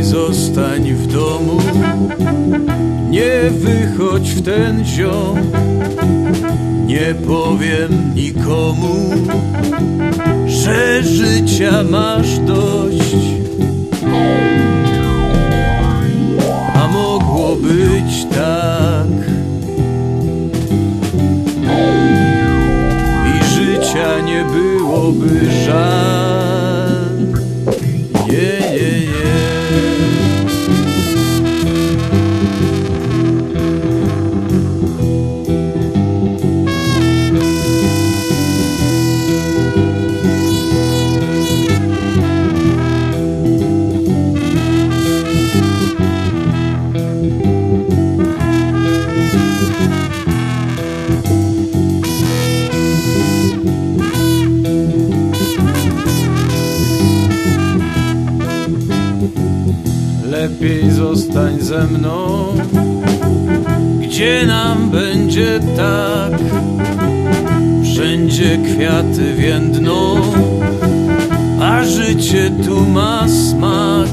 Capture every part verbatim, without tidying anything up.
zostań w domu, nie wychodź w ten ziom. Nie powiem nikomu, że życia masz dość. A mogło być tak, i życia nie byłoby żal. Nie, nie, nie. Lepiej zostań ze mną, gdzie nam będzie tak. Wszędzie kwiaty więdną, a życie tu ma smak.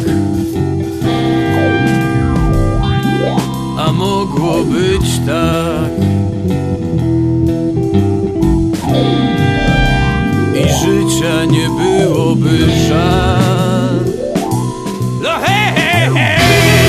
A mogło być tak, i życia nie byłoby żal. No hej, hej, hej!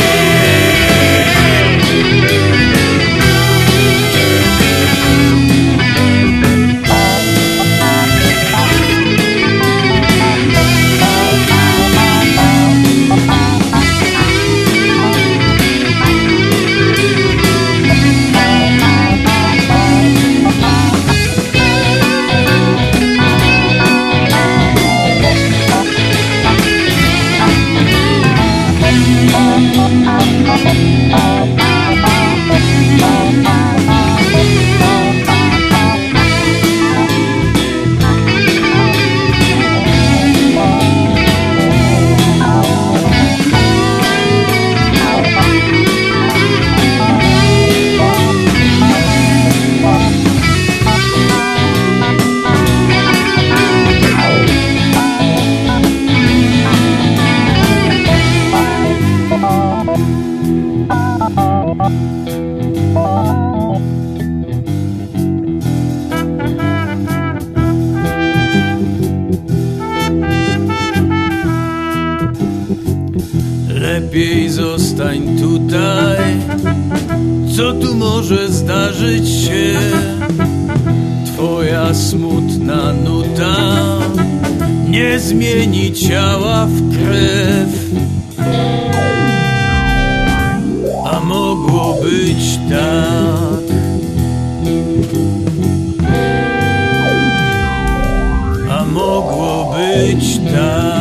Lepiej zostań tutaj, co tu może zdarzyć się? Twoja smutna nuta nie zmieni ciała w krew. A mogło być tak, a mogło być tak.